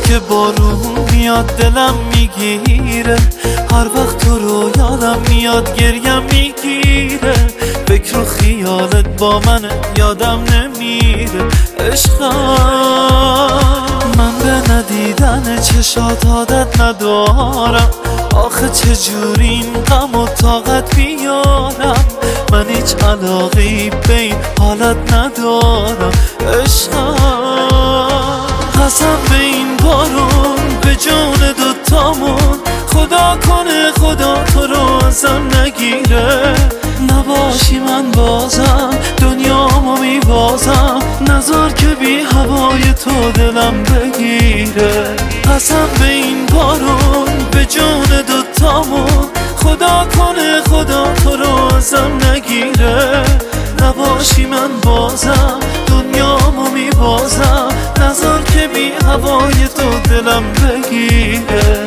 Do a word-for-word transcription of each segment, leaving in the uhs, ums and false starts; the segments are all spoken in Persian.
که بارون میاد دلم میگیره، هر وقت تو رو یادم میاد گریم میگیره. فکر و خیالت با من یادم نمیره. عشقم من به ندیدن چشات عادت ندارم، آخه چجوری این غم و طاقت بیارم. من هیچ علاقی به این حالت ندارم. عشقم قسم به این بارون به جون دوتامون، خدا کنه خدا تو رو ازم نگیره. نباشی من بازم دنیامو میبازم، نذار که بی هوای تو دلم بگیره. قسم به این بارون به جون دوتامون، خدا کنه خدا تو رو ازم نگیره. نباشی من بازم دنیامو میبازم، نذار که بی هوای تو دلم بگیره.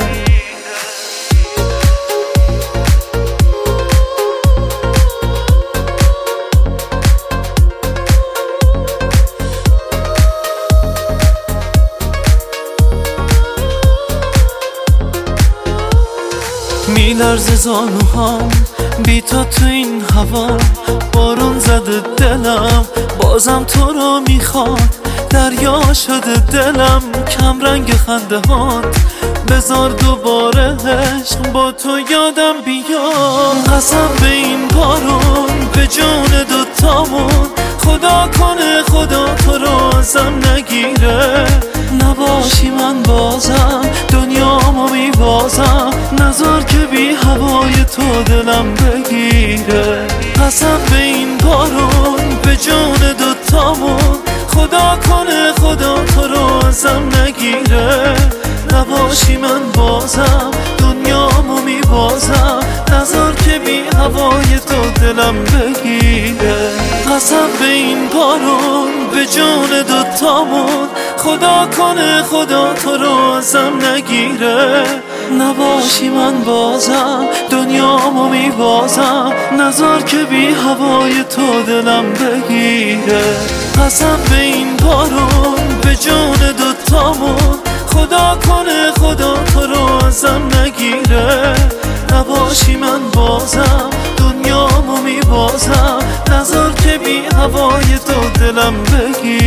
میلرزه زانوهام بی تو تو این هوا، بارون زده دلم بازم تو رو میخواد. دریا شده دلم کم رنگ خنده هات، بذار دوباره عشق با تو یادم بیاد. قسم به این بارون به جون دوتامون، خدا کنه خدا تو رو ازم نگیره. نباشی من بازم دنیامو میبازم، نذار که بی هوای تو دلم بگیره. قسم به این بارون به جون دوتامون، خدا کنه خدا تو رو ازم نگیره. نباشی من بازم دنیامو میبازم، نذار که بی هوای تو دلم بگیره. قسم به این بارون به جون دوتامون، خدا کنه خدا تو رو ازم نگیره. نباشی من بازم دنیامو میبازم، نذار که بی هوای تو دلم بگیره. قسم به این بارون به جون دوتامون، خدا کنه خدا تو رو ازم نگیره. نباشی من بازم دنیامو میبازم، نذار که بی هوای تو دلم بگیره.